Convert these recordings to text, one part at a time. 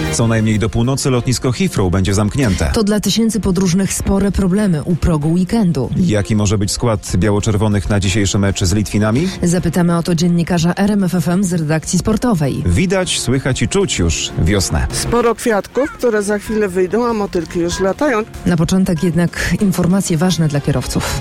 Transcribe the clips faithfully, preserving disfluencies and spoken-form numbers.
Co najmniej do północy lotnisko Heathrow będzie zamknięte. To dla tysięcy podróżnych spore problemy u progu weekendu. Jaki może być skład biało-czerwonych na dzisiejszy mecz z Litwinami? Zapytamy o to dziennikarza R M F F M z redakcji sportowej. Widać, słychać i czuć już wiosnę. Sporo kwiatków, które za chwilę wyjdą, a motylki już latają. Na początek jednak informacje ważne dla kierowców.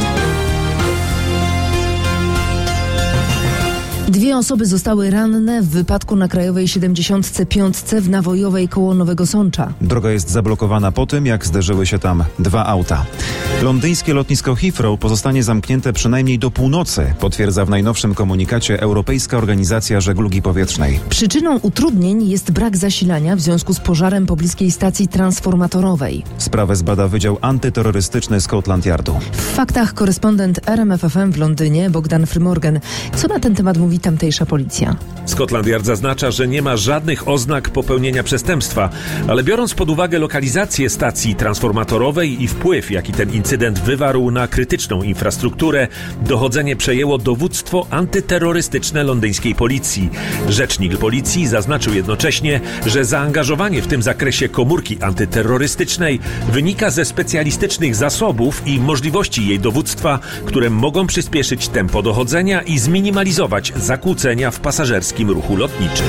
Dwie osoby zostały ranne w wypadku na Krajowej siedemdziesiąt pięć w Nawojowej koło Nowego Sącza. Droga jest zablokowana po tym, jak zderzyły się tam dwa auta. Londyńskie lotnisko Heathrow pozostanie zamknięte przynajmniej do północy, potwierdza w najnowszym komunikacie Europejska Organizacja Żeglugi Powietrznej. Przyczyną utrudnień jest brak zasilania w związku z pożarem pobliskiej stacji transformatorowej. Sprawę zbada Wydział Antyterrorystyczny Scotland Yardu. W faktach korespondent R M F F M w Londynie Bogdan Frymorgan. Co na ten temat mówi tamtejsza policja? Scotland Yard zaznacza, że nie ma żadnych oznak popełnienia przestępstwa, ale biorąc pod uwagę lokalizację stacji transformatorowej i wpływ, jaki ten incydent wywarł na krytyczną infrastrukturę, dochodzenie przejęło dowództwo antyterrorystyczne londyńskiej policji. Rzecznik policji zaznaczył jednocześnie, że zaangażowanie w tym zakresie komórki antyterrorystycznej wynika ze specjalistycznych zasobów i możliwości jej dowództwa, które mogą przyspieszyć tempo dochodzenia i zminimalizować zakłócenia w pasażerskim ruchu lotniczym.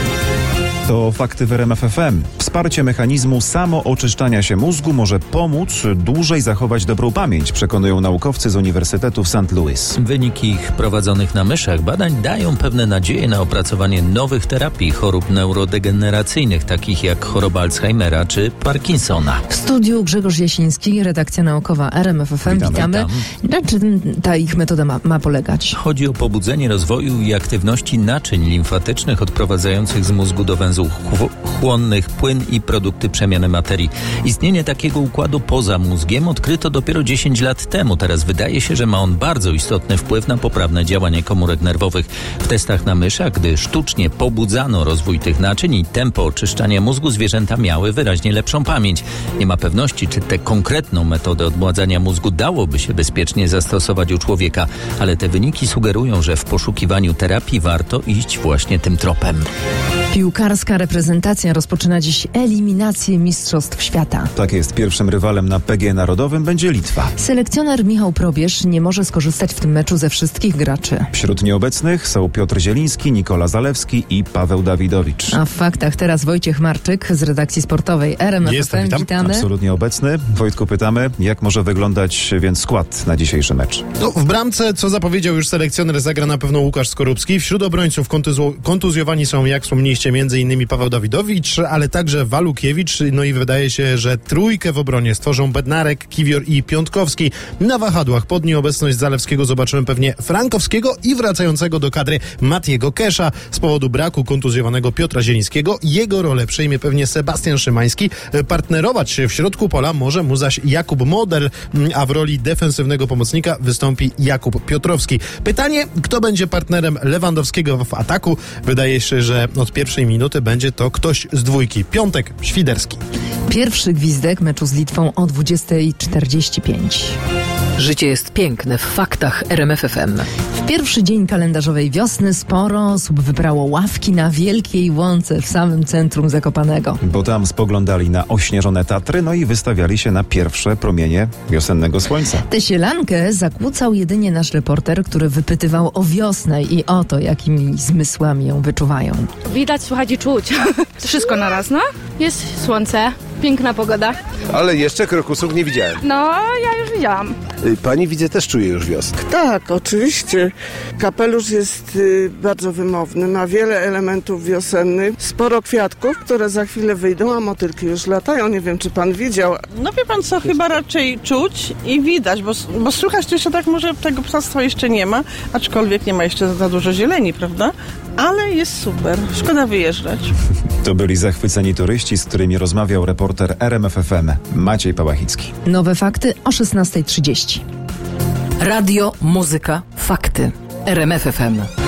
To fakty w R M F F M. Wsparcie mechanizmu samooczyszczania się mózgu może pomóc dłużej zachować dobrą pamięć, przekonują naukowcy z Uniwersytetu w Saint Louis. Wyniki ich prowadzonych na myszach badań dają pewne nadzieje na opracowanie nowych terapii chorób neurodegeneracyjnych, takich jak choroba Alzheimera czy Parkinsona. W studiu Grzegorz Jasiński, redakcja naukowa R M F F M. Witamy. Witamy. Na czym ta ich metoda ma, ma polegać? Chodzi o pobudzenie rozwoju i aktywności naczyń limfatycznych odprowadzających z mózgu do węzłów chłonnych płyn i produkty przemiany materii. Istnienie takiego układu poza mózgiem odkryto dopiero dziesięć lat temu. Teraz wydaje się, że ma on bardzo istotny wpływ na poprawne działanie komórek nerwowych. W testach na myszach, gdy sztucznie pobudzano rozwój tych naczyń i tempo oczyszczania mózgu, zwierzęta miały wyraźnie lepszą pamięć. Nie ma pewności, czy tę konkretną metodę odmładzania mózgu dałoby się bezpiecznie zastosować u człowieka, ale te wyniki sugerują, że w poszukiwaniu terapii warto iść właśnie tym tropem. Piłkarska reprezentacja rozpoczyna dziś eliminację Mistrzostw Świata. Tak jest, pierwszym rywalem na P G narodowym będzie Litwa. Selekcjoner Michał Probierz nie może skorzystać w tym meczu ze wszystkich graczy. Wśród nieobecnych są Piotr Zieliński, Nikola Zalewski i Paweł Dawidowicz. A w faktach teraz Wojciech Marczyk z redakcji sportowej R M F F M. Jestem, witamy. Absolutnie obecny. Wojtku, pytamy, jak może wyglądać więc skład na dzisiejszy mecz? No, w bramce, co zapowiedział już selekcjoner, zagra na pewno Łukasz Skorupski. Wśród obrońców kontuzu- kontuzjowani są, jak wspomnieliście, między innymi Paweł Dawidowicz, ale także Walukiewicz. No i wydaje się, że trójkę w obronie stworzą Bednarek, Kiwior i Piątkowski. Na wahadłach pod nieobecność Zalewskiego zobaczymy pewnie Frankowskiego i wracającego do kadry Matiego Kesza. Z powodu braku kontuzjowanego Piotra Zielińskiego jego rolę przejmie pewnie Sebastian Szymański. Partnerować w środku pola może mu zaś Jakub Moder, a w roli defensywnego pomocnika wystąpi Jakub Piotrowski. Pytanie, kto będzie partnerem Lewandowskiego w ataku? Wydaje się, że od pierwszej minuty będzie to ktoś z dwójki. Piątek, Świderski. Pierwszy gwizdek meczu z Litwą o dwudziestej czterdzieści pięć. Życie jest piękne w faktach R M F F M. W pierwszy dzień kalendarzowej wiosny sporo osób wybrało ławki na Wielkiej Łące w samym centrum Zakopanego. Bo tam spoglądali na ośnieżone Tatry, no i wystawiali się na pierwsze promienie wiosennego słońca. Tę sielankę zakłócał jedynie nasz reporter, który wypytywał o wiosnę i o to, jakimi zmysłami ją wyczuwają. Widać, słuchać i czuć. Wszystko naraz, no. Jest słońce, piękna pogoda. Ale jeszcze krokusów nie widziałem. No, ja już widziałam. Pani, widzę, też czuje już wiosnę. Tak, oczywiście. Kapelusz jest y, bardzo wymowny, ma wiele elementów wiosennych, sporo kwiatków, które za chwilę wyjdą, a motylki już latają. Nie wiem, czy pan widział. No wie pan co, chyba raczej czuć i widać, bo, bo słychać to jeszcze tak, może tego ptactwa jeszcze nie ma, aczkolwiek nie ma jeszcze za dużo zieleni, prawda? Ale jest super, szkoda wyjeżdżać. To byli zachwyceni turyści, z którymi rozmawiał reporter R M F F M Maciej Pałachicki. Nowe fakty o szesnastej trzydzieści. Radio, muzyka, fakty. R M F F M.